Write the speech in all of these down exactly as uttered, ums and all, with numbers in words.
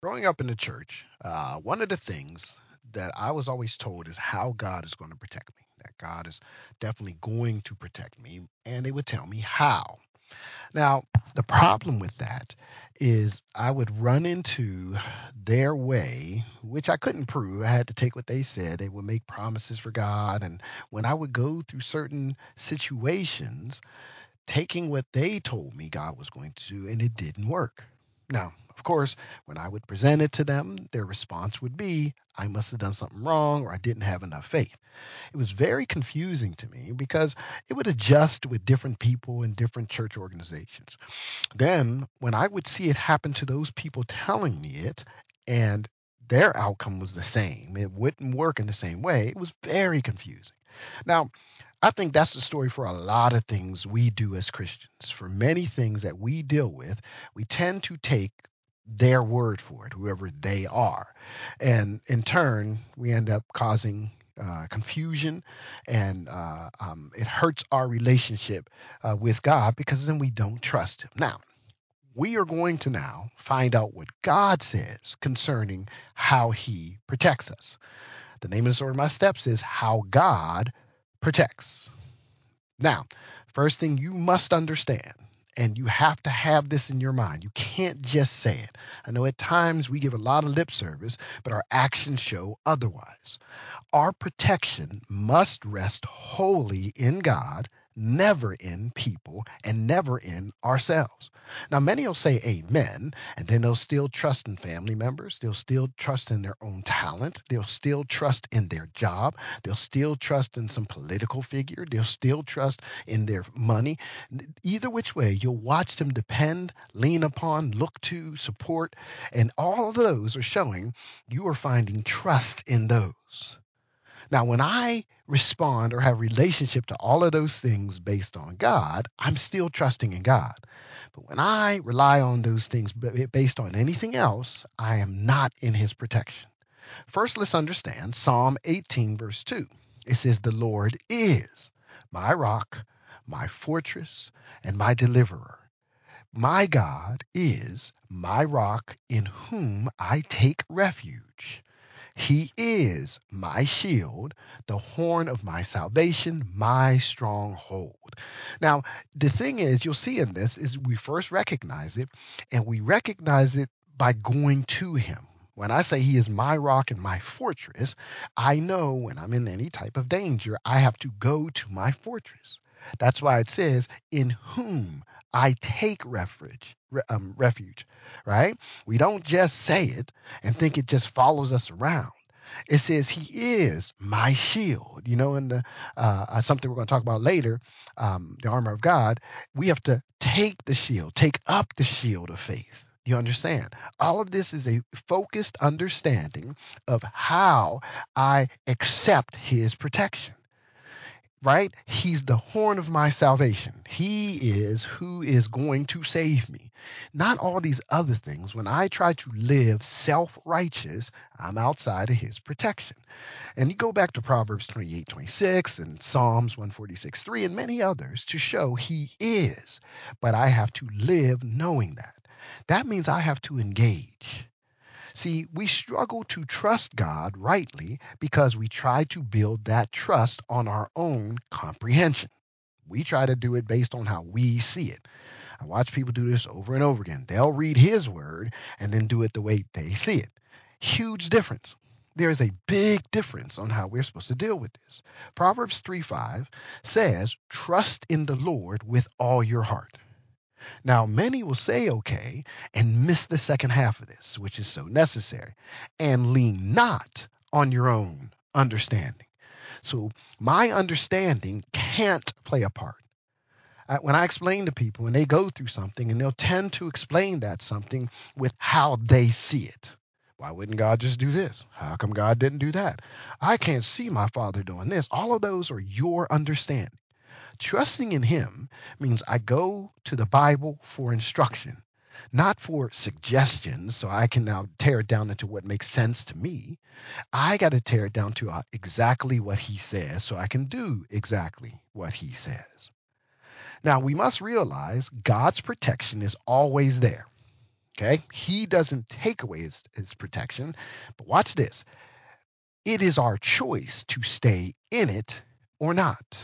Growing up in the church, uh, one of the things that I was always told is how God is going to protect me, that God is definitely going to protect me. And they would tell me how. Now, the problem with that is I would run into their way, which I couldn't prove. I had to take what they said. They would make promises for God. And when I would go through certain situations, taking what they told me God was going to do, and it didn't work. Now, of course, when I would present it to them, their response would be, I must have done something wrong or I didn't have enough faith. It was very confusing to me because it would adjust with different people in different church organizations. Then, when I would see it happen to those people telling me it, and their outcome was the same, it wouldn't work in the same way, it was very confusing. Now, I think that's the story for a lot of things we do as Christians. For many things that we deal with, we tend to take their word for it, whoever they are. And in turn, we end up causing uh, confusion and uh, um, it hurts our relationship uh, with God because then we don't trust Him. Now, we are going to now find out what God says concerning how He protects us. The name of the sword of my steps is How God Protects. Now, first thing you must understand, and you have to have this in your mind, you can't just say it. I know at times we give a lot of lip service, but our actions show otherwise. Our protection must rest wholly in God, never in people, and never in ourselves. Now, many will say amen, and then they'll still trust in family members. They'll still trust in their own talent. They'll still trust in their job. They'll still trust in some political figure. They'll still trust in their money. Either which way, you'll watch them depend, lean upon, look to, support, and all of those are showing you are finding trust in those. Now, when I respond or have relationship to all of those things based on God, I'm still trusting in God. But when I rely on those things based on anything else, I am not in His protection. First, let's understand Psalm eighteen, verse two. It says, The Lord is my rock, my fortress, and my deliverer. My God is my rock in whom I take refuge. He is my shield, the horn of my salvation, my stronghold. Now, the thing is, you'll see in this is we first recognize it, and we recognize it by going to Him. When I say He is my rock and my fortress, I know when I'm in any type of danger, I have to go to my fortress. That's why it says, in whom I take refuge, um, refuge, right? We don't just say it and think it just follows us around. It says He is my shield. You know, in the uh, uh, something we're going to talk about later, um, the armor of God. We have to take the shield, take up the shield of faith. You understand? All of this is a focused understanding of how I accept His protection, right? He's the horn of my salvation. He is who is going to save me. Not all these other things. When I try to live self righteous, I'm outside of His protection. And you go back to Proverbs twenty-eight, twenty-six, and Psalms one forty-six, three, and many others to show He is. But I have to live knowing that. That means I have to engage. See, we struggle to trust God rightly because we try to build that trust on our own comprehension. We try to do it based on how we see it. I watch people do this over and over again. They'll read His word and then do it the way they see it. Huge difference. There is a big difference on how we're supposed to deal with this. Proverbs three five says, Trust in the Lord with all your heart. Now, many will say okay and miss the second half of this, which is so necessary, and lean not on your own understanding. So, my understanding can't play a part. I- When I explain to people and they go through something and they'll tend to explain that something with how they see it. Why wouldn't God just do this? How come God didn't do that? I can't see my father doing this. All of those are your understanding. Trusting in Him means I go to the Bible for instruction, not for suggestions, so I can now tear it down into what makes sense to me. I got to tear it down to uh, exactly what He says so I can do exactly what He says. Now, we must realize God's protection is always there. Okay. He doesn't take away his, his protection. But watch this. It is our choice to stay in it or not.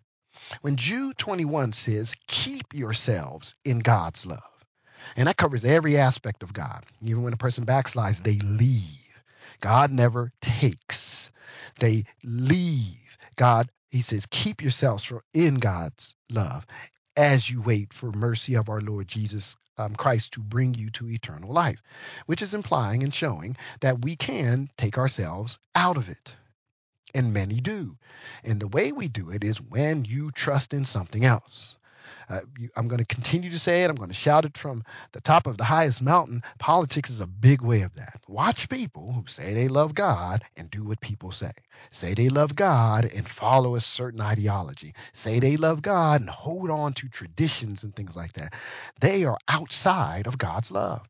When Jude twenty-one says, keep yourselves in God's love, and that covers every aspect of God. Even when a person backslides, they leave. God never takes. They leave. God, he says, keep yourselves for in God's love as you wait for mercy of our Lord Jesus um, Christ to bring you to eternal life, which is implying and showing that we can take ourselves out of it. And many do. And the way we do it is when you trust in something else. Uh, you, I'm going to continue to say it. I'm going to shout it from the top of the highest mountain. Politics is a big way of that. Watch people who say they love God and do what people say. Say they love God and follow a certain ideology. Say they love God and hold on to traditions and things like that. They are outside of God's love.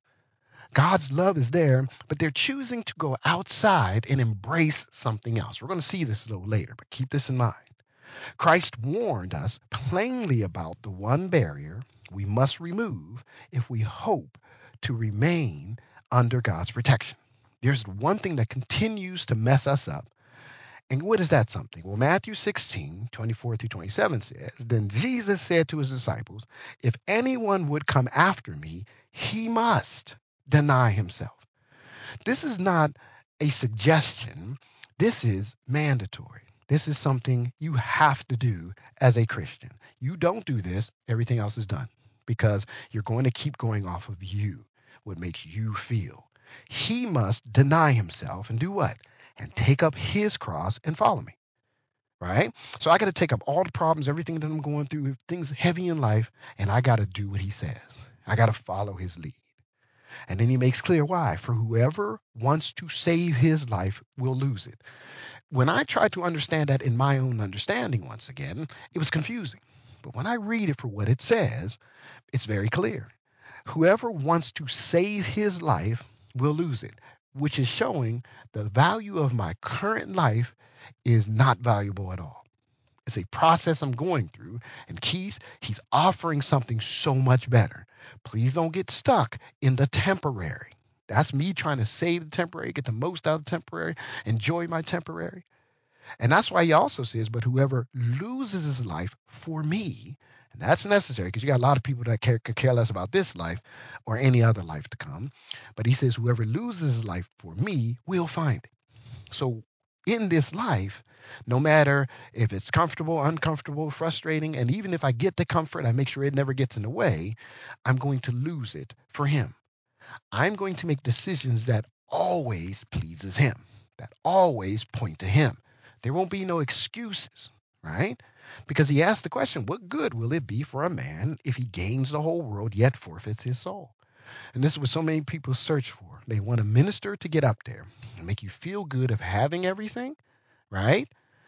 God's love is there, but they're choosing to go outside and embrace something else. We're going to see this a little later, but keep this in mind. Christ warned us plainly about the one barrier we must remove if we hope to remain under God's protection. There's one thing that continues to mess us up. And what is that something? Well, Matthew sixteen, twenty-four through twenty-seven says, Then Jesus said to his disciples, If anyone would come after me, he must deny himself. This is not a suggestion. This is mandatory. This is something you have to do as a Christian. You don't do this, everything else is done because you're going to keep going off of you, what makes you feel. He must deny himself and do what? And take up his cross and follow me. Right? So I got to take up all the problems, everything that I'm going through, things heavy in life, and I got to do what he says. I got to follow his lead. And then he makes clear why. For whoever wants to save his life will lose it. When I tried to understand that in my own understanding, once again, it was confusing. But when I read it for what it says, it's very clear. Whoever wants to save his life will lose it, which is showing the value of my current life is not valuable at all. It's a process I'm going through. And Keith, he's offering something so much better. Please don't get stuck in the temporary. That's me trying to save the temporary, get the most out of the temporary, enjoy my temporary. And that's why he also says, but whoever loses his life for me, and that's necessary because you got a lot of people that care, could care less about this life or any other life to come. But he says, whoever loses his life for me will find it. So in this life, no matter if it's comfortable, uncomfortable, frustrating, and even if I get the comfort, I make sure it never gets in the way, I'm going to lose it for him. I'm going to make decisions that always pleases him, that always point to him. There won't be no excuses, right? Because he asked the question, what good will it be for a man if he gains the whole world yet forfeits his soul? And this is what so many people search for. They want a minister to get up there and make you feel good of having everything, right?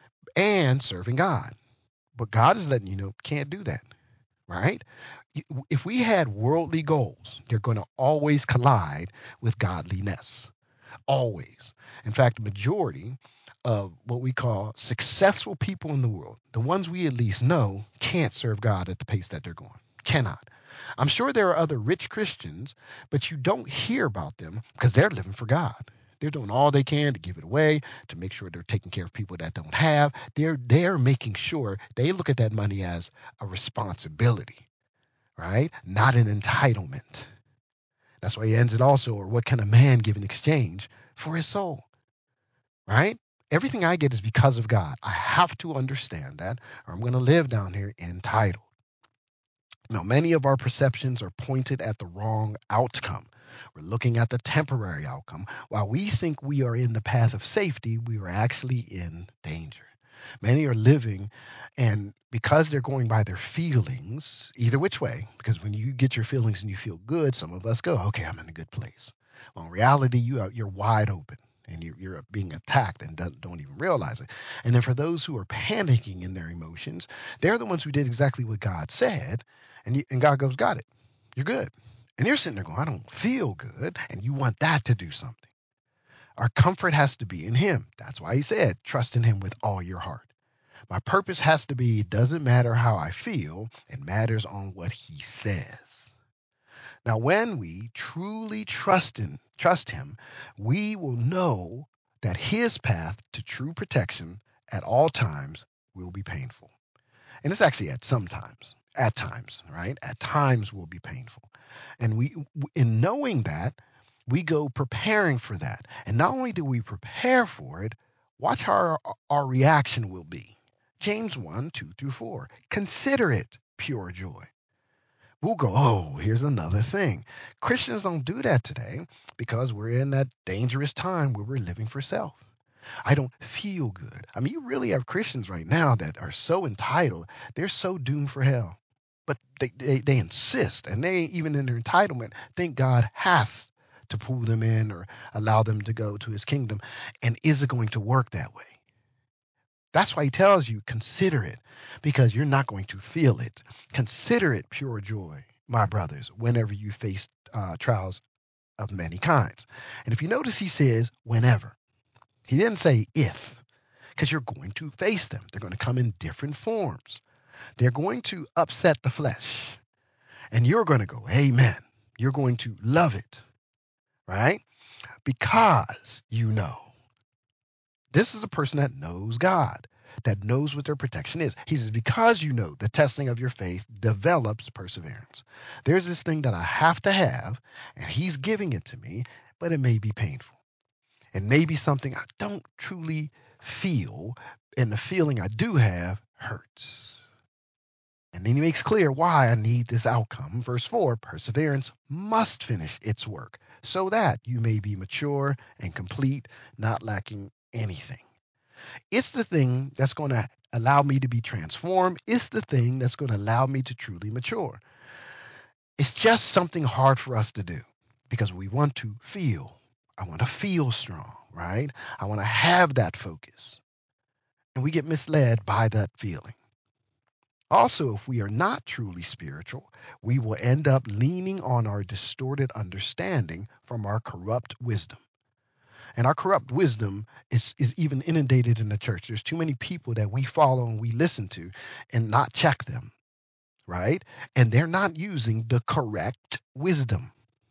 And serving God. But God is letting you know, can't do that, right? If we had worldly goals, they're going to always collide with godliness. Always. In fact, the majority of what we call successful people in the world, the ones we at least know, can't serve God at the pace that they're going. Cannot. I'm sure there are other rich Christians, but you don't hear about them because they're living for God. They're doing all they can to give it away, to make sure they're taking care of people that don't have. They're they're making sure they look at that money as a responsibility, right? Not an entitlement. That's why he ends it also, or what can a man give in exchange for his soul? Right? Everything I get is because of God. I have to understand that, or I'm going to live down here entitled. Now, many of our perceptions are pointed at the wrong outcome. We're looking at the temporary outcome. While we think we are in the path of safety, we are actually in danger. Many are living, and because they're going by their feelings, either which way, because when you get your feelings and you feel good, some of us go, okay, I'm in a good place. Well, in reality, you are, you're wide open and you're, you're being attacked and don't, don't even realize it. And then for those who are panicking in their emotions, they're the ones who did exactly what God said. And, you, and God goes, got it. You're good. And you're sitting there going, I don't feel good. And you want that to do something. Our comfort has to be in him. That's why he said, trust in him with all your heart. My purpose has to be, it doesn't matter how I feel. It matters on what he says. Now, when we truly trust in trust him, we will know that his path to true protection at all times will be painful. And it's actually at some times, at times, right? At times will be painful. And we, in knowing that, we go preparing for that. And not only do we prepare for it, watch how our, our reaction will be. James one, two through four. Consider it pure joy. We'll go, oh, here's another thing. Christians don't do that today because we're in that dangerous time where we're living for self. I don't feel good. I mean, you really have Christians right now that are so entitled, they're so doomed for hell. But they, they, they insist, and they, even in their entitlement, think God has to pull them in or allow them to go to his kingdom. And is it going to work that way? That's why he tells you, consider it, because you're not going to feel it. Consider it pure joy, my brothers, whenever you face uh, trials of many kinds. And if you notice, he says, whenever. He didn't say if, because you're going to face them. They're going to come in different forms. They're going to upset the flesh. And you're going to go, amen. You're going to love it, right? Because you know. This is a person that knows God, that knows what their protection is. He says, because you know the testing of your faith develops perseverance. There's this thing that I have to have, and he's giving it to me, but it may be painful. It may be something I don't truly feel, and the feeling I do have hurts. And then he makes clear why I need this outcome. Verse four, perseverance must finish its work so that you may be mature and complete, not lacking anything. It's the thing that's going to allow me to be transformed. It's the thing that's going to allow me to truly mature. It's just something hard for us to do because we want to feel. I want to feel strong, right? I want to have that focus. And we get misled by that feeling. Also, if we are not truly spiritual, we will end up leaning on our distorted understanding from our corrupt wisdom. And our corrupt wisdom is, is even inundated in the church. There's too many people that we follow and we listen to and not check them, right? And they're not using the correct wisdom.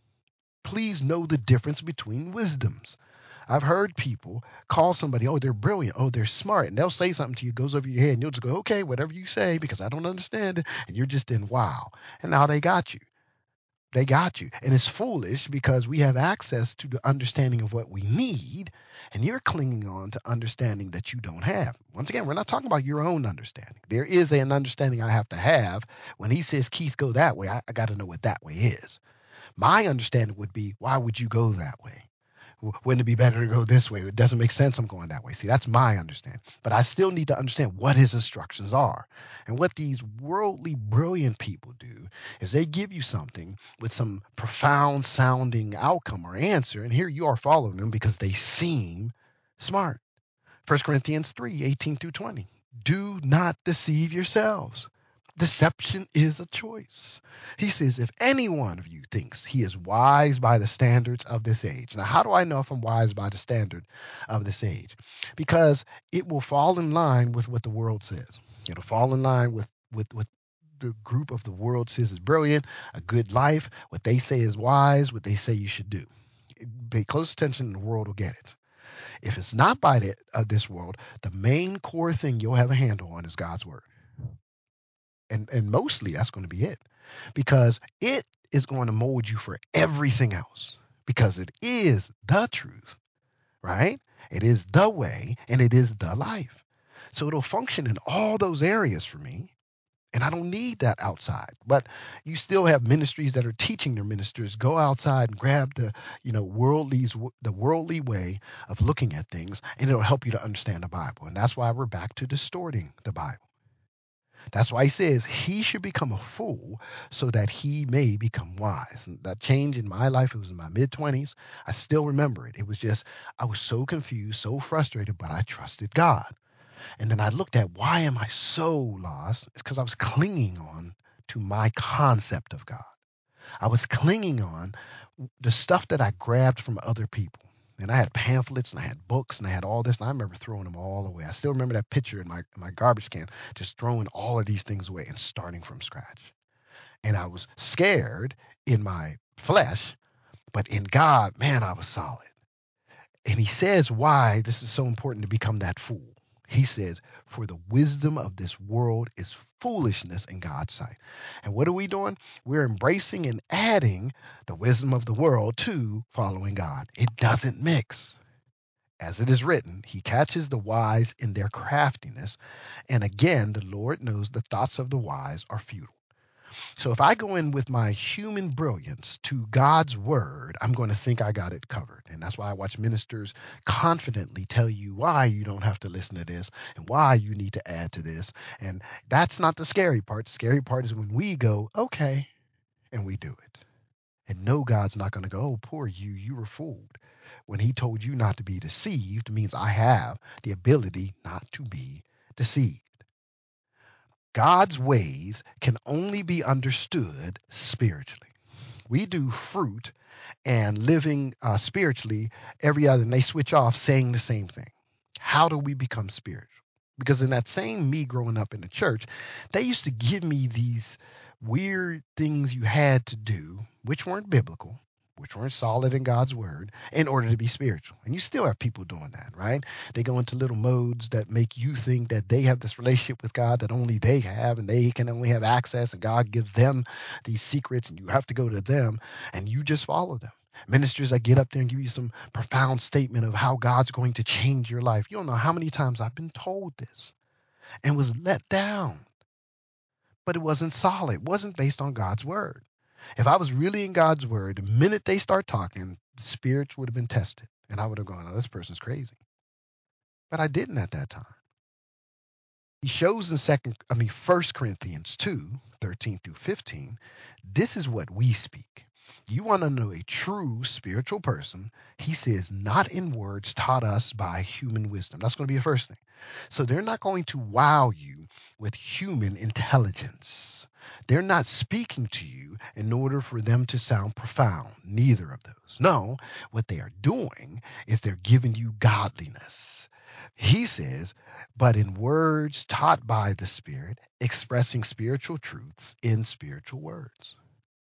Please know the difference between wisdoms. I've heard people call somebody, oh, they're brilliant, oh, they're smart, and they'll say something to you, goes over your head, and you'll just go, okay, whatever you say, because I don't understand it, and you're just in wow. And now they got you. They got you. And it's foolish because we have access to the understanding of what we need, and you're clinging on to understanding that you don't have. Once again, we're not talking about your own understanding. There is an understanding I have to have. When he says, Keith, go that way, I, I got to know what that way is. My understanding would be, why would you go that way? Wouldn't it be better to go this way? It doesn't make sense I'm going that way. See, that's my understanding. But I still need to understand what his instructions are. And what these worldly, brilliant people do is they give you something with some profound sounding outcome or answer. And here you are following them because they seem smart. First Corinthians three, eighteen through twenty. Do not deceive yourselves. Deception is a choice. He says, if any one of you thinks he is wise by the standards of this age. Now, how do I know if I'm wise by the standard of this age? Because it will fall in line with what the world says. It'll fall in line with, with, with the group of the world says is brilliant, a good life, what they say is wise, what they say you should do. Pay close attention and the world will get it. If it's not by the, uh, this world, the main core thing you'll have a handle on is God's word. And, and mostly that's going to be it because it is going to mold you for everything else because it is the truth, right? It is the way and it is the life. So it'll function in all those areas for me. And I don't need that outside. But you still have ministries that are teaching their ministers go outside and grab the, you know, worldly's the worldly way of looking at things, and it'll help you to understand the Bible. And that's why we're back to distorting the Bible. That's why he says he should become a fool so that he may become wise. And that change in my life, it was in my mid twenties. I still remember it. It was just, I was so confused, so frustrated, but I trusted God. And then I looked at why am I so lost? It's because I was clinging on to my concept of God. I was clinging on the stuff that I grabbed from other people. And I had pamphlets and I had books and I had all this. And I remember throwing them all away. I still remember that picture in my, in my garbage can, just throwing all of these things away and starting from scratch. and I was scared in my flesh, but in God, man, I was solid. And he says why this is so important to become that fool. He says, for the wisdom of this world is foolishness in God's sight. And what are we doing? We're embracing and adding the wisdom of the world to following God. It doesn't mix. As it is written, he catches the wise in their craftiness. And again, the Lord knows the thoughts of the wise are futile. So if I go in with my human brilliance to God's word, I'm going to think I got it covered. And that's why I watch ministers confidently tell you why you don't have to listen to this and why you need to add to this. And that's not the scary part. The scary part is when we go, okay, and we do it. And no, God's not going to go, oh, poor you, you were fooled. When he told you not to be deceived means I have the ability not to be deceived. God's ways can only be understood spiritually. We do fruit and living uh, spiritually every other, and they switch off saying the same thing. How do we become spiritual? Because in that same me growing up in the church, they used to give me these weird things you had to do, which weren't biblical, which weren't solid in God's word, in order to be spiritual. And you still have people doing that, right? They go into little modes that make you think that they have this relationship with God that only they have, and they can only have access, and God gives them these secrets, and you have to go to them, and you just follow them. Ministers that get up there and give you some profound statement of how God's going to change your life. You don't know how many times I've been told this and was let down, but it wasn't solid. It wasn't based on God's word. If I was really in God's word, the minute they start talking, the spirits would have been tested. And I would have gone, oh, this person's crazy. But I didn't at that time. He shows in second, I mean, First Corinthians two, thirteen through fifteen, this is what we speak. You want to know a true spiritual person, he says, not in words taught us by human wisdom. That's going to be the first thing. So they're not going to wow you with human intelligence. They're not speaking to you in order for them to sound profound. Neither of those. No, what they are doing is they're giving you godliness. He says, but in words taught by the Spirit, expressing spiritual truths in spiritual words.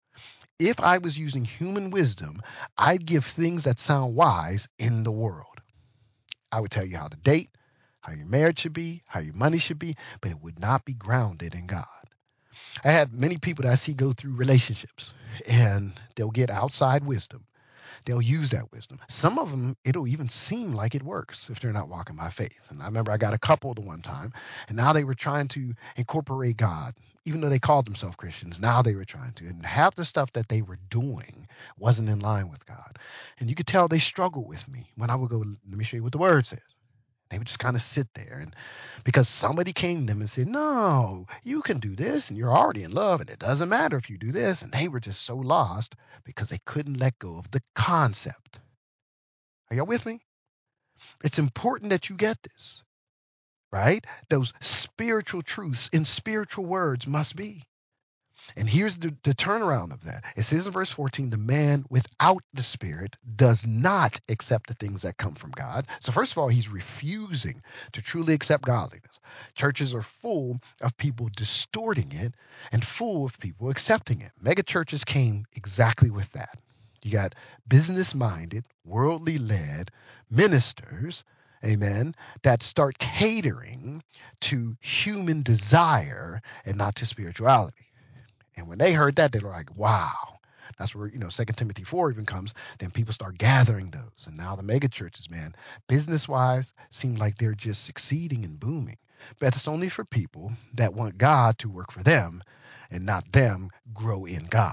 If I was using human wisdom, I'd give things that sound wise in the world. I would tell you how to date, how your marriage should be, how your money should be, but it would not be grounded in God. I had many people that I see go through relationships and they'll get outside wisdom. They'll use that wisdom. Some of them, it'll even seem like it works if they're not walking by faith. And I remember I got a couple the one time, and now they were trying to incorporate God, even though they called themselves Christians. Now they were trying to. And half the stuff that they were doing wasn't in line with God. And you could tell they struggled with me when I would go, let me show you what the word says. They would just kind of sit there. And because somebody came to them and said, no, you can do this and you're already in love and it doesn't matter if you do this. And they were just so lost because they couldn't let go of the concept. Are y'all with me? It's important that you get this, right? Those spiritual truths in spiritual words must be. And here's the, the turnaround of that. It says in verse fourteen, the man without the Spirit does not accept the things that come from God. So, first of all, he's refusing to truly accept godliness. Churches are full of people distorting it and full of people accepting it. Mega churches came exactly with that. You got business minded, worldly led ministers, amen, that start catering to human desire and not to spirituality. And when they heard that, they were like, wow. That's where, you know, Second Timothy four even comes. Then people start gathering those. And now the mega churches, man, business wise, seem like they're just succeeding and booming. But it's only for people that want God to work for them and not them grow in God.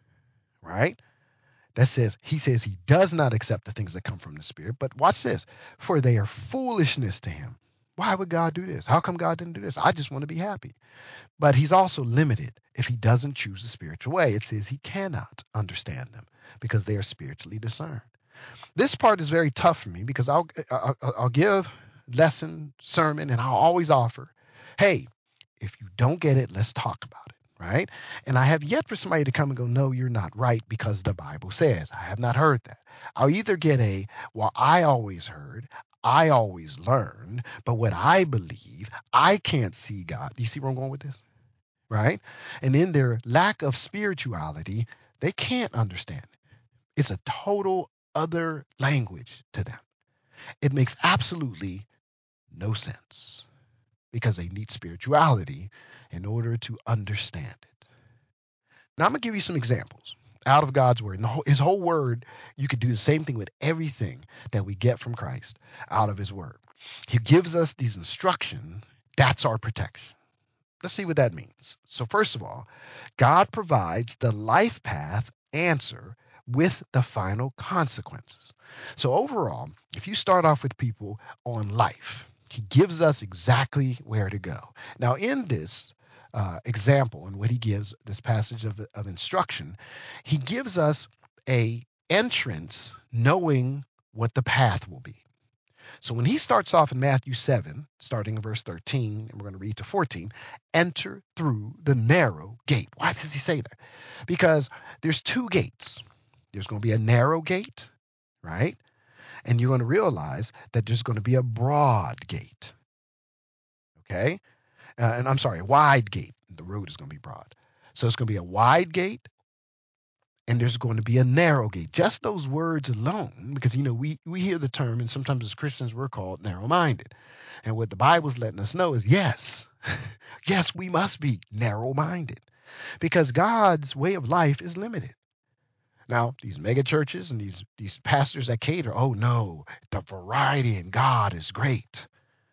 Right? That says, he says he does not accept the things that come from the Spirit. But watch this. For they are foolishness to him. Why would God do this? How come God didn't do this? I just want to be happy. But he's also limited if he doesn't choose the spiritual way. It says he cannot understand them because they are spiritually discerned. This part is very tough for me because I'll, I'll, I'll give lesson, sermon, and I'll always offer, hey, if you don't get it, let's talk about it, right? And I have yet for somebody to come and go, no, you're not right because the Bible says. I have not heard that. I'll either get a, well, I always heard, I always learned, but what I believe, I can't see God. Do you see where I'm going with this? right? And in their lack of spirituality, they can't understand it. It's a total other language to them. It makes absolutely no sense because they need spirituality in order to understand it. Now, I'm going to give you some examples out of God's word. And his whole word, you could do the same thing with everything that we get from Christ out of his word. He gives us these instructions. That's our protection. Let's see what that means. So, first of all, God provides the life path answer with the final consequences. So, overall, if you start off with people on life, he gives us exactly where to go. Now, in this uh, example, and what he gives, this passage of, of instruction, he gives us a entrance knowing what the path will be. So when he starts off in Matthew seven, starting in verse thirteen, and we're going to read to fourteen, enter through the narrow gate. Why does he say that? Because there's two gates. There's going to be a narrow gate, right? And you're going to realize that there's going to be a broad gate, okay? Uh, and I'm sorry, a wide gate. The road is going to be broad. So it's going to be a wide gate and there's going to be a narrow gate. Just those words alone, because you know we we hear the term, and sometimes as Christians we're called narrow-minded. And what the Bible's letting us know is yes, yes, we must be narrow-minded because God's way of life is limited. Now, these mega churches and these these pastors that cater, oh no, the variety in God is great.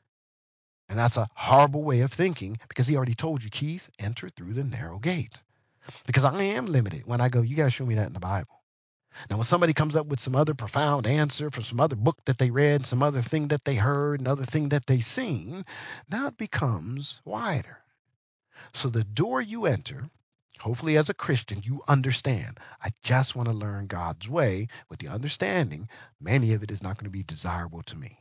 And that's a horrible way of thinking because he already told you, Keith, enter through the narrow gate. Because I am limited when I go, you guys show me that in the Bible. Now, when somebody comes up with some other profound answer from some other book that they read, some other thing that they heard, another thing that they seen, now it becomes wider. So the door you enter, hopefully as a Christian, you understand. I just want to learn God's way with the understanding many of it is not going to be desirable to me.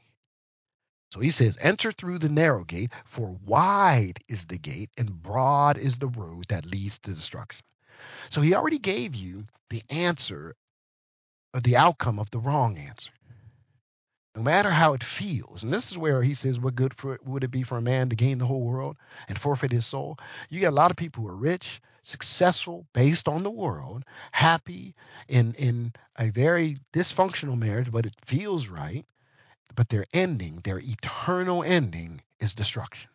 So he says, enter through the narrow gate, for wide is the gate and broad is the road that leads to destruction. So he already gave you the answer of the outcome of the wrong answer. No matter how it feels, and this is where he says, what good for, would it be for a man to gain the whole world and forfeit his soul? You got a lot of people who are rich, successful, based on the world, happy in, in a very dysfunctional marriage, but it feels right. But their ending, their eternal ending, is destruction.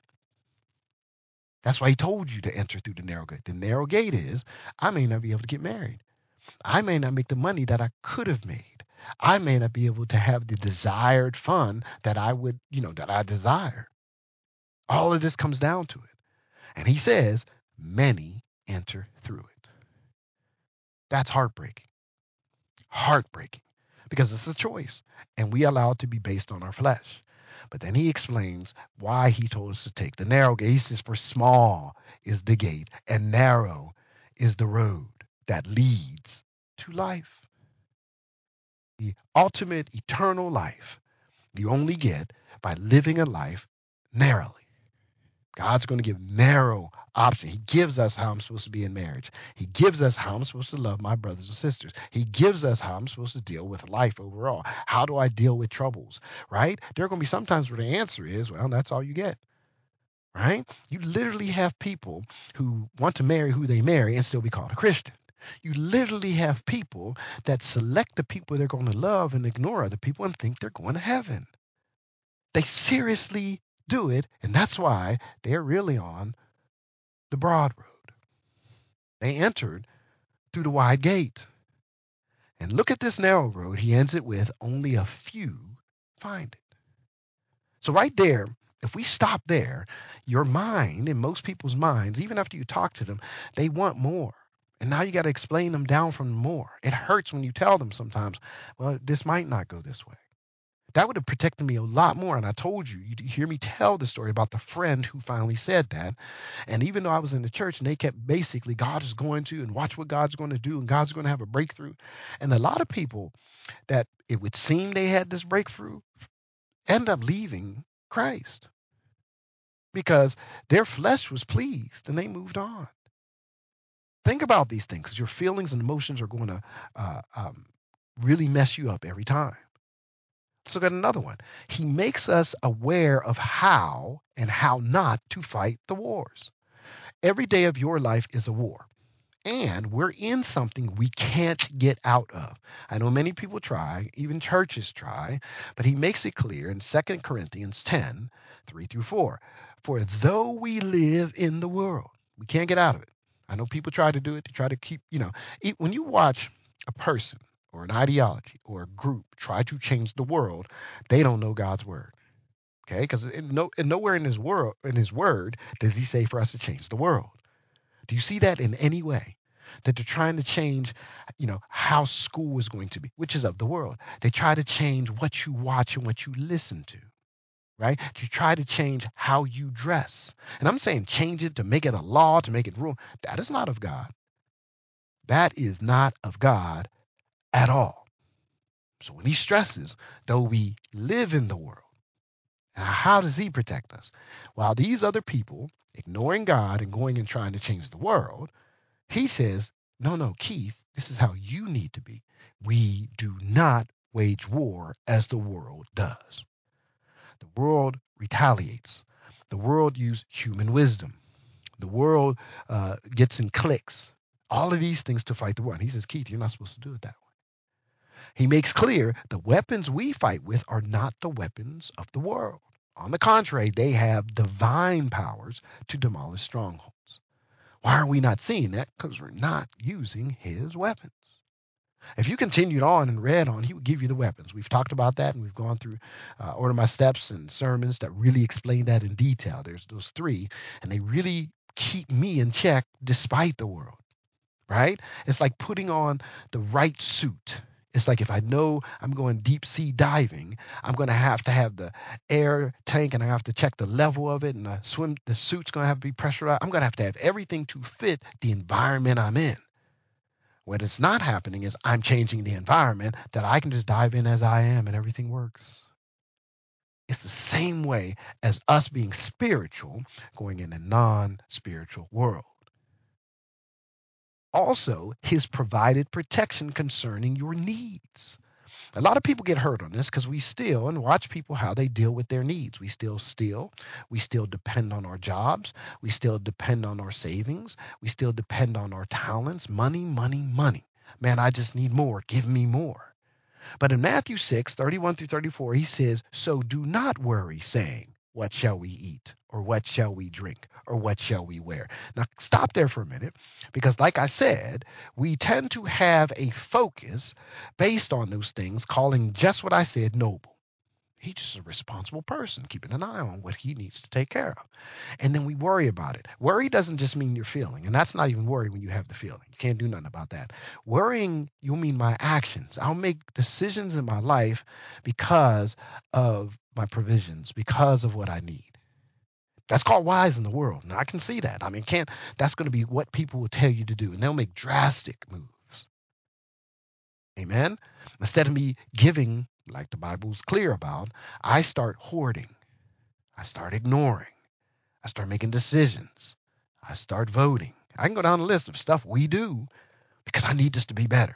That's why he told you to enter through the narrow gate. The narrow gate is, I may not be able to get married. I may not make the money that I could have made. I may not be able to have the desired fun that I would, you know, that I desire. All of this comes down to it. And he says, many enter through it. That's heartbreaking. Heartbreaking. Because it's a choice. And we allow it to be based on our flesh. But then he explains why he told us to take the narrow gate. He says, for small is the gate and narrow is the road that leads to life. The ultimate eternal life you only get by living a life narrowly. God's going to give narrow options. He gives us how I'm supposed to be in marriage. He gives us how I'm supposed to love my brothers and sisters. He gives us how I'm supposed to deal with life overall. How do I deal with troubles, right? There are going to be some times where the answer is, well, that's all you get, right? You literally have people who want to marry who they marry and still be called a Christian. You literally have people that select the people they're going to love and ignore other people and think they're going to heaven. They seriously do it, and that's why they're really on the broad road. They entered through the wide gate. And look at this narrow road. He ends it with only a few find it. So right there, if we stop there, your mind, in most people's minds, even after you talk to them, they want more. And now you got to explain them down from more. It hurts when you tell them sometimes, well, this might not go this way. That would have protected me a lot more. And I told you, you hear me tell the story about the friend who finally said that. And even though I was in the church and they kept basically, God is going to, and watch what God's going to do, and God's going to have a breakthrough. And a lot of people that it would seem they had this breakthrough end up leaving Christ because their flesh was pleased and they moved on. Think about these things because your feelings and emotions are going to uh, um, really mess you up every time. Let's look at another one. He makes us aware of how and how not to fight the wars. Every day of your life is a war. And we're in something we can't get out of. I know many people try, even churches try, but he makes it clear in Second Corinthians ten, three through four. For though we live in the world, we can't get out of it. I know people try to do it, to try to keep, you know, e- when you watch a person or an ideology or a group try to change the world, they don't know God's word. Okay? Because in no, in nowhere in his world, in his word, does he say for us to change the world. Do you see that in any way? That they're trying to change, you know, how school is going to be, which is of the world. They try to change what you watch and what you listen to, right? To try to change how you dress. And I'm saying change it to make it a law, to make it rule. That is not of God. That is not of God at all. So when he stresses, though we live in the world, how does he protect us? While these other people, ignoring God and going and trying to change the world, he says, no, no, Keith, this is how you need to be. We do not wage war as the world does. The world retaliates. The world uses human wisdom. The world uh, gets in cliques. All of these things to fight the war. And he says, Keith, you're not supposed to do it that way. He makes clear the weapons we fight with are not the weapons of the world. On the contrary, they have divine powers to demolish strongholds. Why are we not seeing that? Because we're not using his weapons. If you continued on and read on, he would give you the weapons. We've talked about that, and we've gone through uh, Order My Steps and sermons that really explain that in detail. There's those three, and they really keep me in check despite the world, right? It's like putting on the right suit. It's like if I know I'm going deep sea diving, I'm going to have to have the air tank and I have to check the level of it, and the swim the suit's going to have to be pressurized. I'm going to have to have everything to fit the environment I'm in. What it's not happening is I'm changing the environment that I can just dive in as I am and everything works. It's the same way as us being spiritual going in a non-spiritual world. Also, his provided protection concerning your needs. A lot of people get hurt on this because we still and watch people how they deal with their needs. We still steal. We still depend on our jobs. We still depend on our savings. We still depend on our talents. Money, money, money. Man, I just need more. Give me more. But in Matthew six, thirty-one through thirty-four, he says, so do not worry, saying, what shall we eat? Or what shall we drink? Or what shall we wear? Now, stop there for a minute, because like I said, we tend to have a focus based on those things, calling just what I said noble. He's just a responsible person, keeping an eye on what he needs to take care of. And then we worry about it. Worry doesn't just mean you're feeling, and that's not even worry when you have the feeling. You can't do nothing about that. Worrying, you'll mean my actions. I'll make decisions in my life because of my provisions, because of what I need. That's called wise in the world. Now I can see that. I mean, can't that's going to be what people will tell you to do, and they'll make drastic moves. Amen. Instead of me giving, like the Bible's clear about, I start hoarding. I start ignoring. I start making decisions. I start voting. I can go down the list of stuff we do because I need this to be better.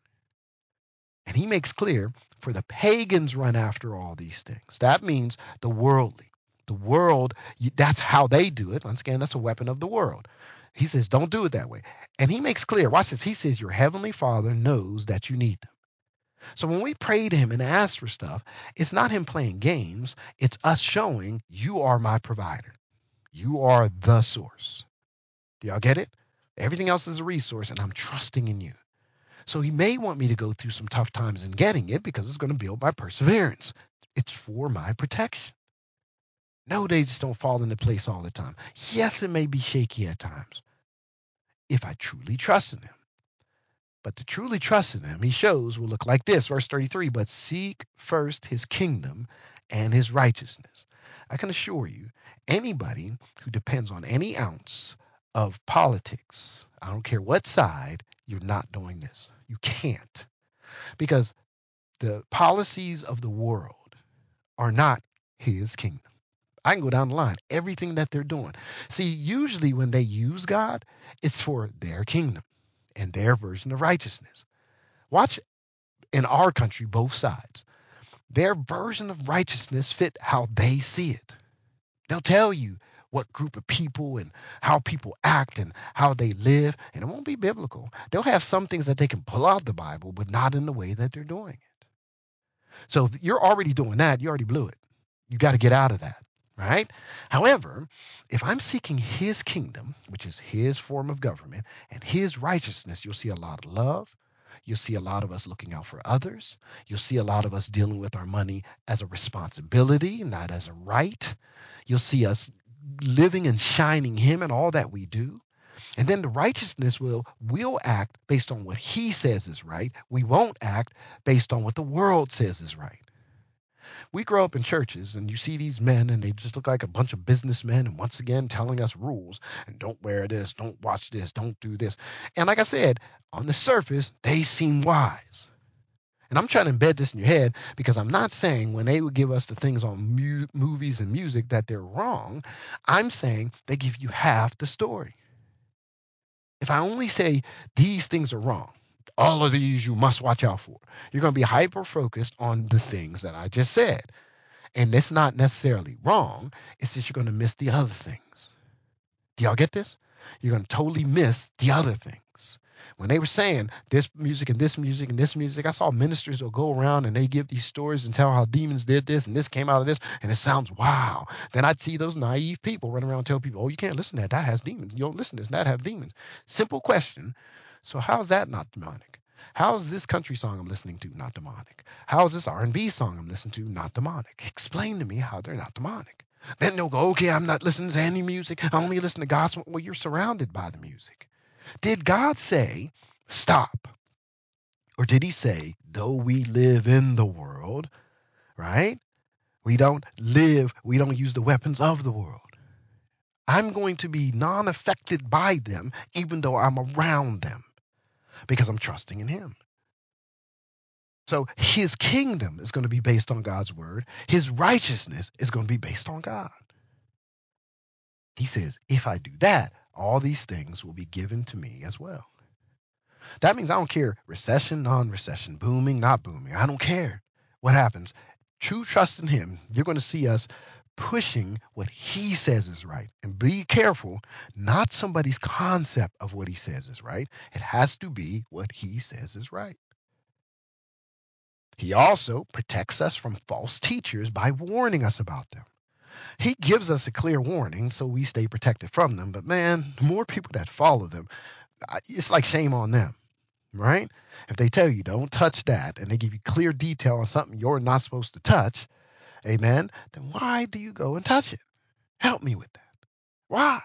And he makes clear for the pagans run after all these things. That means the worldly. The world, that's how they do it. Once again, that's a weapon of the world. He says, don't do it that way. And he makes clear, watch this. He says, your heavenly Father knows that you need them. So when we pray to him and ask for stuff, it's not him playing games. It's us showing you are my provider. You are the source. Do y'all get it? Everything else is a resource, and I'm trusting in you. So he may want me to go through some tough times in getting it because it's going to build my perseverance. It's for my protection. No, they just don't fall into place all the time. Yes, it may be shaky at times if I truly trust in him. But to truly trust in him, he shows will look like this, verse thirty-three, but seek first his kingdom and his righteousness. I can assure you, anybody who depends on any ounce of politics, I don't care what side, you're not doing this. You can't. Because the policies of the world are not his kingdom. I can go down the line, everything that they're doing. See, usually when they use God, it's for their kingdom and their version of righteousness. Watch in our country, both sides. Their version of righteousness fit how they see it. They'll tell you what group of people and how people act and how they live, and it won't be biblical. They'll have some things that they can pull out the Bible, but not in the way that they're doing it. So if you're already doing that, you already blew it. You got to get out of that, right? However, if I'm seeking his kingdom, which is his form of government, and his righteousness, you'll see a lot of love. You'll see a lot of us looking out for others. You'll see a lot of us dealing with our money as a responsibility, not as a right. You'll see us living and shining him in all that we do. And then the righteousness will will act based on what he says is right. We won't act based on what the world says is right. We grow up in churches and you see these men and they just look like a bunch of businessmen and once again telling us rules and don't wear this, don't watch this, don't do this. And like I said, on the surface, they seem wise. And I'm trying to embed this in your head because I'm not saying when they would give us the things on mu- movies and music that they're wrong. I'm saying they give you half the story. If I only say these things are wrong, all of these you must watch out for, you're going to be hyper focused on the things that I just said. And that's not necessarily wrong. It's just you're going to miss the other things. Do y'all get this? You're going to totally miss the other things. When they were saying this music and this music and this music, I saw ministers will go around and they give these stories and tell how demons did this and this came out of this and it sounds wow. Then I'd see those naive people run around and tell people, oh, you can't listen to that. That has demons. You don't listen to this. That have demons. Simple question. So how's that not demonic? How is this country song I'm listening to not demonic? How is this R and B song I'm listening to not demonic? Explain to me how they're not demonic. Then they'll go, okay, I'm not listening to any music. I only listen to gospel. Well, you're surrounded by the music. Did God say, stop? Or did he say, though we live in the world, right? We don't live, we don't use the weapons of the world. I'm going to be non affected by them, even though I'm around them, because I'm trusting in him. So his kingdom is going to be based on God's word. His righteousness is going to be based on God. He says, if I do that, all these things will be given to me as well. That means I don't care recession, non-recession, booming, not booming. I don't care what happens. True trust in him, you're going to see us pushing what he says is right. And be careful, not somebody's concept of what he says is right. It has to be what he says is right. He also protects us from false teachers by warning us about them. He gives us a clear warning so we stay protected from them. But man, the more people that follow them, it's like shame on them, right? If they tell you don't touch that and they give you clear detail on something you're not supposed to touch, amen, then why do you go and touch it? Help me with that. Why?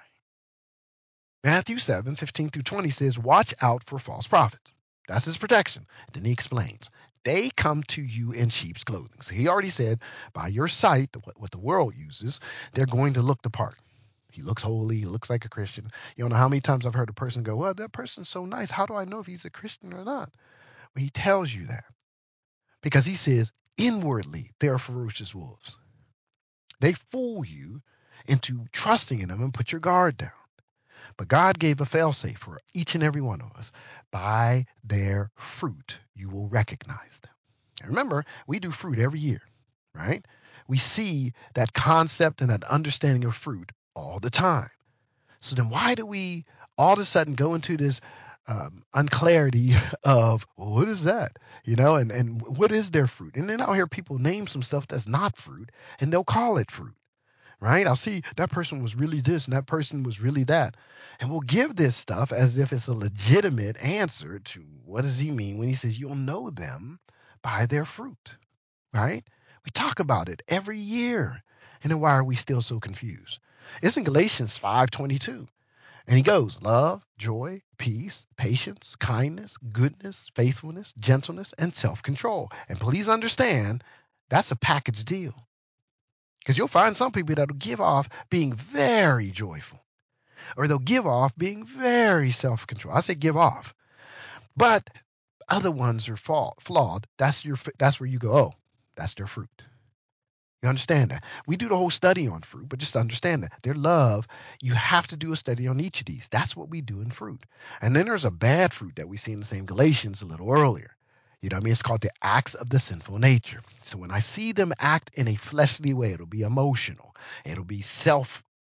Matthew seven fifteen through twenty says, watch out for false prophets. That's his protection. Then he explains, they come to you in sheep's clothing. So he already said, by your sight, what the world uses, they're going to look the part. He looks holy. He looks like a Christian. You don't know how many times I've heard a person go, well, that person's so nice. How do I know if he's a Christian or not? Well, he tells you that because he says, inwardly, they're ferocious wolves. They fool you into trusting in them and put your guard down. But God gave a failsafe for each and every one of us. By their fruit, you will recognize them. And remember, we do fruit every year, right? We see that concept and that understanding of fruit all the time. So then why do we all of a sudden go into this um, unclarity of, well, what is that? You know, and, and what is their fruit? And then I'll hear people name some stuff that's not fruit and they'll call it fruit. Right? I'll see that person was really this and that person was really that. And we'll give this stuff as if it's a legitimate answer to what does he mean when he says you'll know them by their fruit. Right? We talk about it every year. And then why are we still so confused? It's in Galatians five twenty-two. And he goes, love, joy, peace, patience, kindness, goodness, faithfulness, gentleness, and self-control. And please understand, that's a package deal. Because you'll find some people that'll give off being very joyful, or they'll give off being very self-controlled. I say give off, but other ones are flawed. That's your. That's where you go. Oh, that's their fruit. You understand that? We do the whole study on fruit, but just understand that their love. You have to do a study on each of these. That's what we do in fruit. And then there's a bad fruit that we see in the same Galatians a little earlier. You know what I mean? It's called the acts of the sinful nature. So when I see them act in a fleshly way, it'll be emotional. It'll be self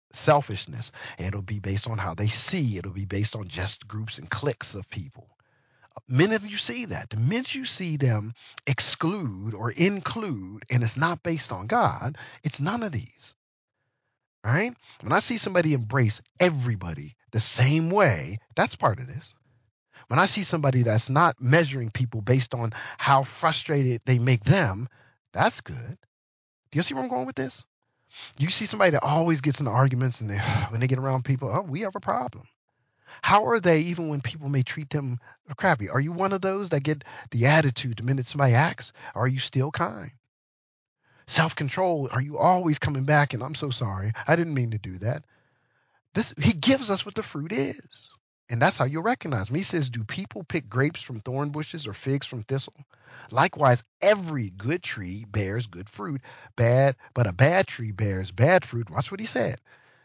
selfishness. It'll be based on how they see. It'll be based on just groups and cliques of people. The minute you see that, the minute you see them exclude or include, and it's not based on God, it's none of these. Right? When I see somebody embrace everybody the same way, that's part of this. When I see somebody that's not measuring people based on how frustrated they make them, that's good. Do you see where I'm going with this? You see somebody that always gets into arguments, and they, when they get around people, oh, we have a problem. How are they even when people may treat them crappy? Are you one of those that get the attitude the minute somebody acts? Or are you still kind? Self-control, are you always coming back and I'm so sorry, I didn't mean to do that? This he gives us what the fruit is. And that's how you'll recognize him. He says, do people pick grapes from thorn bushes or figs from thistle? Likewise, every good tree bears good fruit, bad, but a bad tree bears bad fruit. Watch what he said.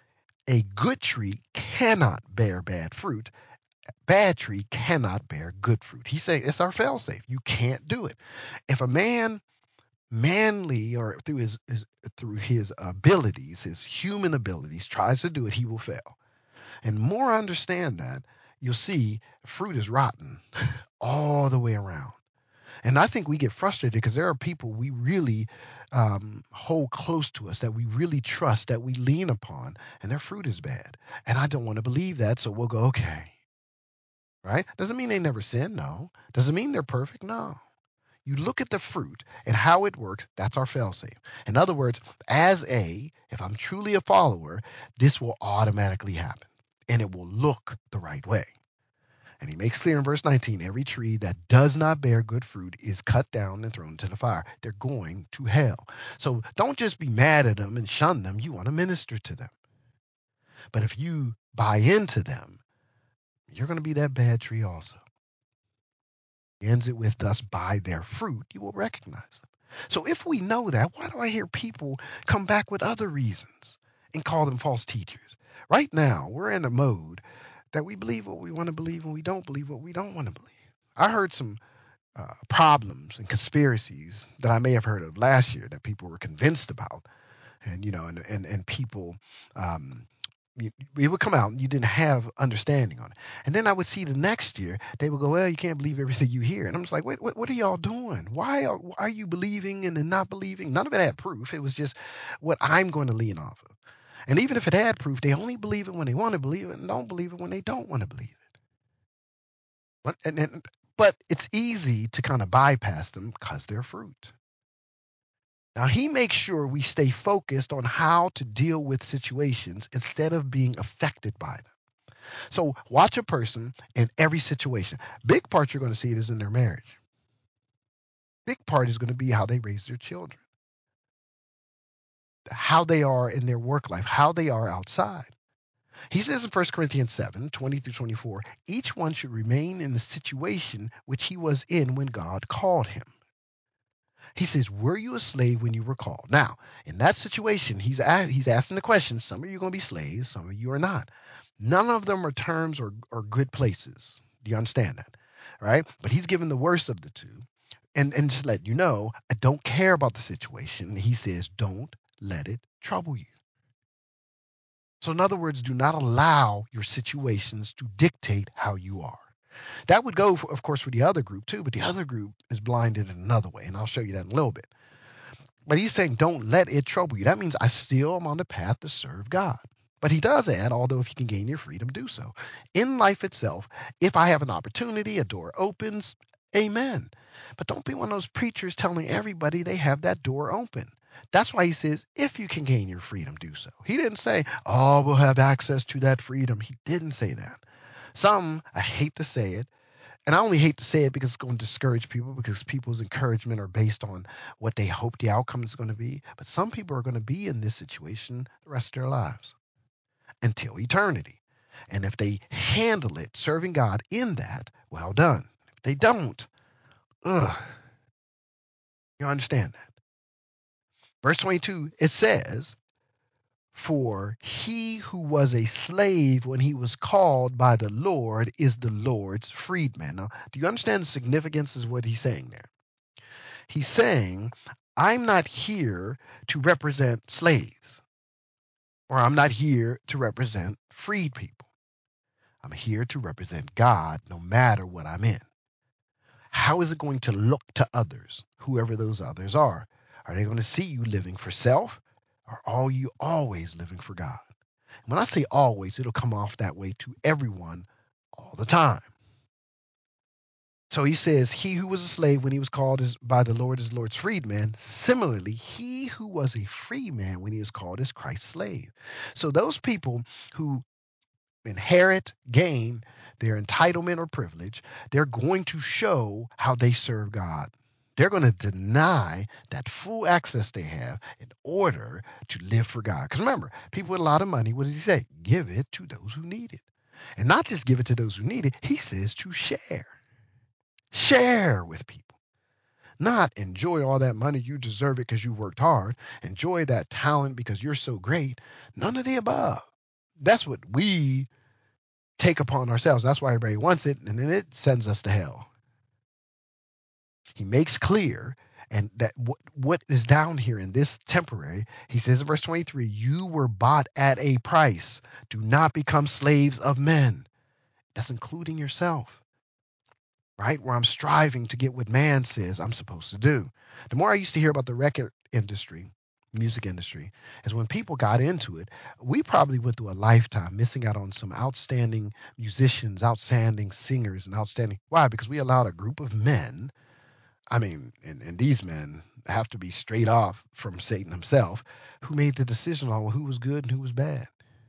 A good tree cannot bear bad fruit. A bad tree cannot bear good fruit. He's saying it's our fail-safe. You can't do it. If a man manly or through his, his through his abilities, his human abilities, tries to do it, he will fail. And the more I understand that, you'll see fruit is rotten all the way around. And I think we get frustrated because there are people we really um, hold close to us, that we really trust, that we lean upon, and their fruit is bad. And I don't want to believe that, so we'll go, okay. Right? Doesn't mean they never sin, no. Doesn't mean they're perfect, no. You look at the fruit and how it works, that's our fail-safe. In other words, as a, if I'm truly a follower, this will automatically happen. And it will look the right way. And he makes clear in verse nineteen, every tree that does not bear good fruit is cut down and thrown into the fire. They're going to hell. So don't just be mad at them and shun them. You want to minister to them. But if you buy into them, you're going to be that bad tree also. He ends it with, thus by their fruit you will recognize them. So if we know that, why do I hear people come back with other reasons and call them false teachers? Right now, we're in a mode that we believe what we want to believe and we don't believe what we don't want to believe. I heard some uh, problems and conspiracies that I may have heard of last year that people were convinced about, and you know, and and and people, um, you, it would come out and you didn't have understanding on it, and then I would see the next year they would go, well, you can't believe everything you hear, and I'm just like, wait, what, what are y'all doing? Why are why are you believing and then not believing? None of it had proof. It was just what I'm going to lean off of, and even if it had proof, they only believe it when they want to believe it and don't believe it when they don't want to believe it. But, and, and, but it's easy to kind of bypass them because they're fruit. Now, he makes sure we stay focused on how to deal with situations instead of being affected by them. So watch a person in every situation. Big part you're going to see it is in their marriage. Big part is going to be how they raise their children, how they are in their work life, how they are outside. He says in First Corinthians seven, twenty through twenty-four, each one should remain in the situation which he was in when God called him. He says, were you a slave when you were called? Now, in that situation, he's a- he's asking the question, some of you are going to be slaves, some of you are not. None of them are terms or, or good places. Do you understand that? Right? But he's given the worst of the two. And, and just let you know, I don't care about the situation. He says, don't let it trouble you. So in other words, do not allow your situations to dictate how you are. That would go, for, of course, for the other group too, but the other group is blinded in another way, and I'll show you that in a little bit. But he's saying, don't let it trouble you. That means I still am on the path to serve God. But he does add, although if you can gain your freedom, do so. In life itself, if I have an opportunity, a door opens, amen. But don't be one of those preachers telling everybody they have that door open. That's why he says, if you can gain your freedom, do so. He didn't say, oh, we'll have access to that freedom. He didn't say that. Some, I hate to say it, and I only hate to say it because it's going to discourage people, because people's encouragement are based on what they hope the outcome is going to be. But some people are going to be in this situation the rest of their lives until eternity. And if they handle it, serving God in that, well done. If they don't, ugh, you understand that. Verse twenty-two, it says, for he who was a slave when he was called by the Lord is the Lord's freedman. Now, do you understand the significance of what he's saying there? He's saying, I'm not here to represent slaves. Or I'm not here to represent freed people. I'm here to represent God no matter what I'm in. How is it going to look to others, whoever those others are? Are they going to see you living for self, or are you always living for God? When I say always, it'll come off that way to everyone all the time. So he says, he who was a slave when he was called as, by the Lord as Lord's freedman, similarly, he who was a free man when he was called as Christ's slave. So those people who inherit, gain their entitlement or privilege, they're going to show how they serve God. They're going to deny that full access they have in order to live for God. Because remember, people with a lot of money, what does he say? Give it to those who need it. And not just give it to those who need it, he says to share. Share with people. Not enjoy all that money, you deserve it because you worked hard. Enjoy that talent because you're so great. None of the above. That's what we take upon ourselves. That's why everybody wants it, and then it sends us to hell. He makes clear, and that what, what is down here in this temporary, he says in verse twenty-three, you were bought at a price. Do not become slaves of men. That's including yourself, right? Where I'm striving to get what man says I'm supposed to do. The more I used to hear about the record industry, music industry, is when people got into it, we probably went through a lifetime missing out on some outstanding musicians, outstanding singers, and outstanding. Why? Because we allowed a group of men. I mean, and, and these men have to be straight off from Satan himself, who made the decision on who was good and who was bad.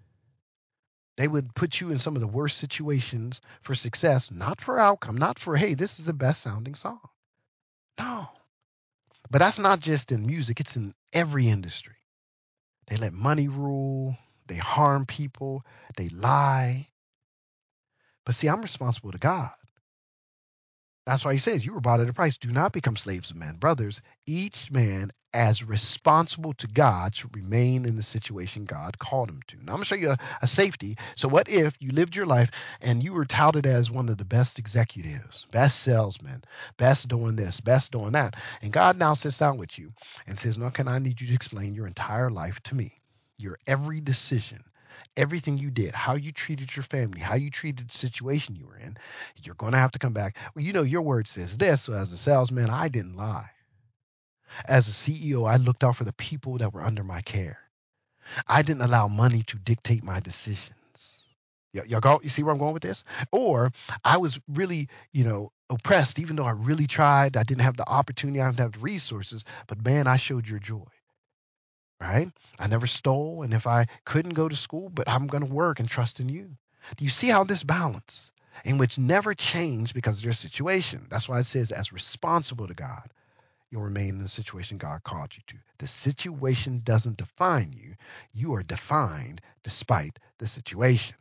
They would put you in some of the worst situations for success, not for outcome, not for, hey, this is the best sounding song. No. But that's not just in music, it's in every industry. They let money rule, they harm people, they lie. But see, I'm responsible to God. That's why he says, you were bought at a price. Do not become slaves of men. Brothers, each man as responsible to God should remain in the situation God called him to. Now I'm going to show you a, a safety. So what if you lived your life and you were touted as one of the best executives, best salesmen, best doing this, best doing that. And God now sits down with you and says, no, can I need you to explain your entire life to me, your every decision, everything you did, how you treated your family, how you treated the situation you were in. You're going to have to come back. Well, you know, your word says this. So as a salesman, I didn't lie. As a C E O, I looked out for the people that were under my care. I didn't allow money to dictate my decisions. Y- y'all go, you see where I'm going with this? Or I was really, you know, oppressed, even though I really tried. I didn't have the opportunity. I didn't have the resources. But man, I showed your joy. Right? I never stole. And if I couldn't go to school, but I'm going to work and trust in you. Do you see how this balance, in which never changed because of their situation? That's why it says, as responsible to God, you'll remain in the situation God called you to. The situation doesn't define you. You are defined despite the situation.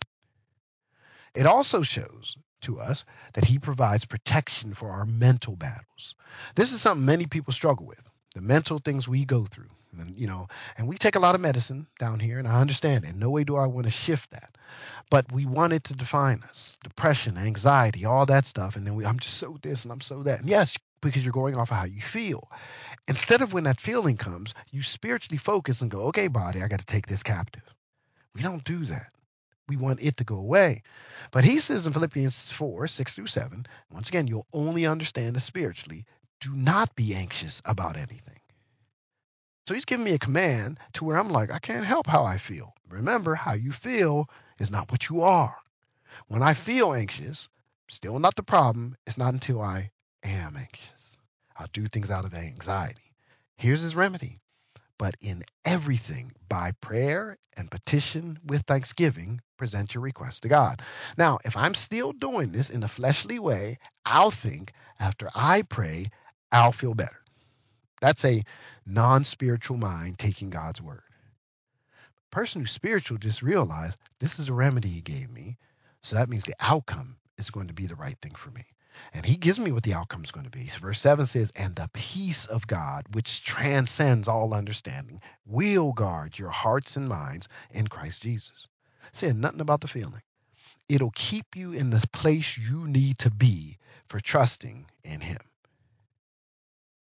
It also shows to us that he provides protection for our mental battles. This is something many people struggle with, the mental things we go through. And, you know, and we take a lot of medicine down here, and I understand it. In no way do I want to shift that. But we want it to define us. Depression, anxiety, all that stuff. And then we, I'm just so this and I'm so that. And yes, because you're going off of how you feel. Instead of when that feeling comes, you spiritually focus and go, okay, body, I got to take this captive. We don't do that. We want it to go away. But he says in Philippians four, six through seven, once again, you'll only understand this spiritually. Do not be anxious about anything. So he's giving me a command to where I'm like, I can't help how I feel. Remember, how you feel is not what you are. When I feel anxious, still not the problem. It's not until I am anxious. I'll do things out of anxiety. Here's his remedy. But in everything, by prayer and petition with thanksgiving, present your request to God. Now, if I'm still doing this in a fleshly way, I'll think after I pray, I'll feel better. That's a non-spiritual mind taking God's word. Person who's spiritual just realized this is a remedy he gave me. So that means the outcome is going to be the right thing for me. And he gives me what the outcome is going to be. So verse seven says, and the peace of God, which transcends all understanding, will guard your hearts and minds in Christ Jesus. Saying nothing about the feeling. It'll keep you in the place you need to be for trusting in him.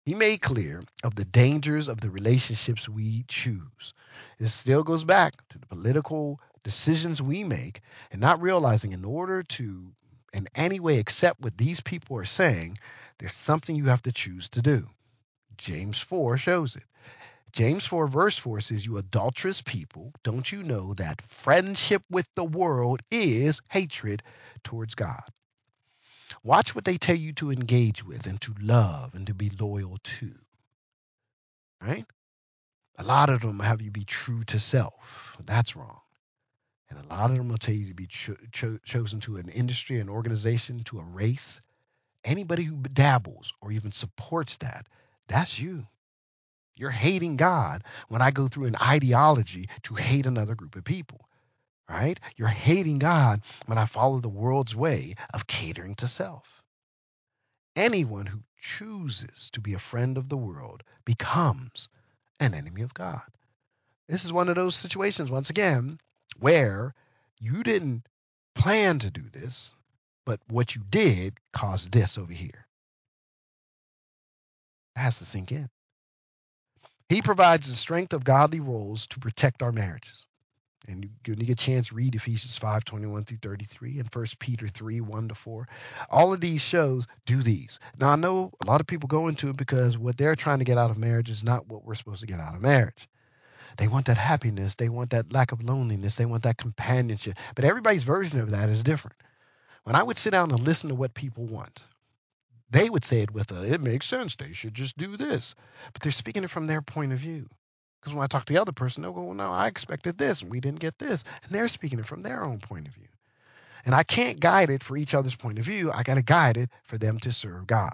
He made clear of the dangers of the relationships we choose. This still goes back to the political decisions we make and not realizing in order to in any way accept what these people are saying, there's something you have to choose to do. James four shows it. James four, verse four says, "You adulterous people, don't you know that friendship with the world is hatred towards God?" Watch what they tell you to engage with and to love and to be loyal to, right? A lot of them have you be true to self. That's wrong. And a lot of them will tell you to be cho- cho- chosen to an industry, an organization, to a race. Anybody who dabbles or even supports that, that's you. You're hating God when I go through an ideology to hate another group of people, right? You're hating God when I follow the world's way of catering to self. Anyone who chooses to be a friend of the world becomes an enemy of God. This is one of those situations, once again, where you didn't plan to do this, but what you did caused this over here. It has to sink in. He provides the strength of godly roles to protect our marriages. And you, when you get a chance, read Ephesians five twenty-one through thirty-three and First Peter three one to four. All of these shows do these. Now, I know a lot of people go into it because what they're trying to get out of marriage is not what we're supposed to get out of marriage. They want that happiness. They want that lack of loneliness. They want that companionship. But everybody's version of that is different. When I would sit down and listen to what people want, they would say it with a, it makes sense. They should just do this. But they're speaking it from their point of view. Because when I talk to the other person, they'll go, well, no, I expected this and we didn't get this. And they're speaking it from their own point of view. And I can't guide it for each other's point of view. I got to guide it for them to serve God.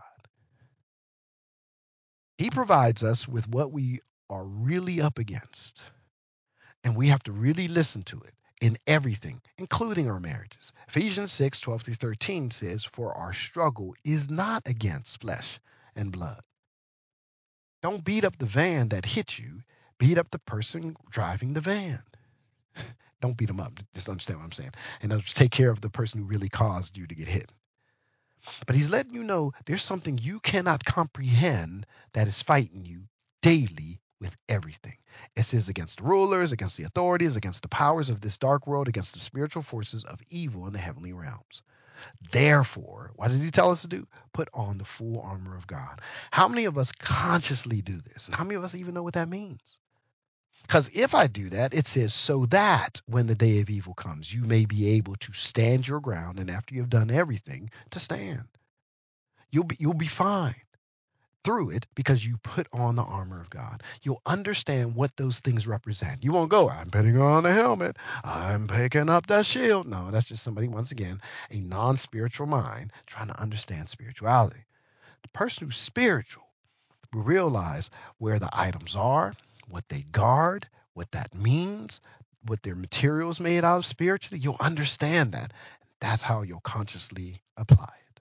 He provides us with what we are really up against. And we have to really listen to it in everything, including our marriages. Ephesians six twelve through thirteen says, "For our struggle is not against flesh and blood." Don't beat up the van that hit you. Beat up the person driving the van. Don't beat them up. Just understand what I'm saying. And just take care of the person who really caused you to get hit. But he's letting you know there's something you cannot comprehend that is fighting you daily with everything. It says against the rulers, against the authorities, against the powers of this dark world, against the spiritual forces of evil in the heavenly realms. Therefore, what did he tell us to do? Put on the full armor of God. How many of us consciously do this? And how many of us even know what that means? Because if I do that, it says, so that when the day of evil comes, you may be able to stand your ground, and after you've done everything, to stand. You'll be you'll be fine through it because you put on the armor of God. You'll understand what those things represent. You won't go, I'm putting on a helmet, I'm picking up the shield. No, that's just somebody, once again, a non-spiritual mind trying to understand spirituality. The person who's spiritual will realize where the items are, what they guard, what that means, what their materials made out of spiritually. You'll understand that. That's how you'll consciously apply it.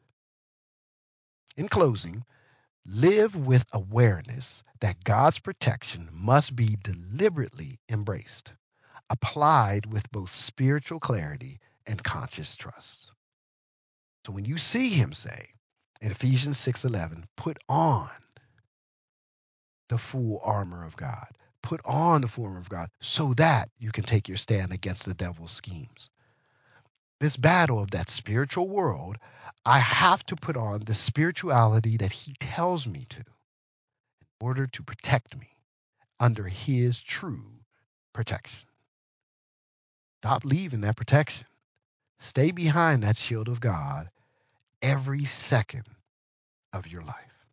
In closing, live with awareness that God's protection must be deliberately embraced, applied with both spiritual clarity and conscious trust. So when you see him say in Ephesians six eleven, put on the full armor of God, put on the full armor of God so that you can take your stand against the devil's schemes. This battle of that spiritual world, I have to put on the spirituality that he tells me to in order to protect me under his true protection. Stop leaving that protection. Stay behind that shield of God every second of your life.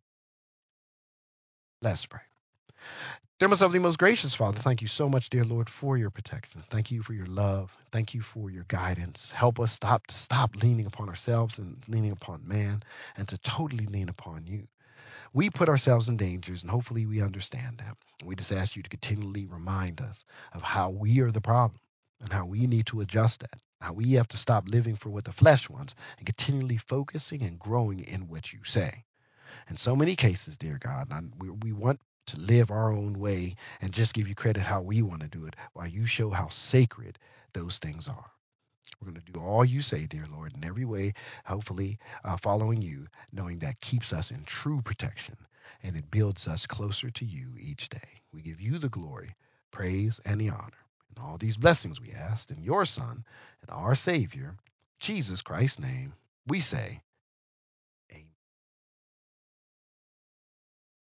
Let's pray. Dear most lovely, most gracious Father, thank you so much, dear Lord, for your protection. Thank you for your love. Thank you for your guidance. Help us stop to stop leaning upon ourselves and leaning upon man and to totally lean upon you. We put ourselves in dangers, and hopefully we understand that. We just ask you to continually remind us of how we are the problem and how we need to adjust that, how we have to stop living for what the flesh wants and continually focusing and growing in what you say. In so many cases, dear God, we, we want to live our own way and just give you credit how we want to do it, while you show how sacred those things are. We're going to do all you say, dear Lord, in every way, hopefully uh, following you, knowing that keeps us in true protection. and it builds us closer to you each day. We give you the glory, praise, and the honor. And all these blessings we ask in your Son and our Savior, Jesus Christ's name, we say,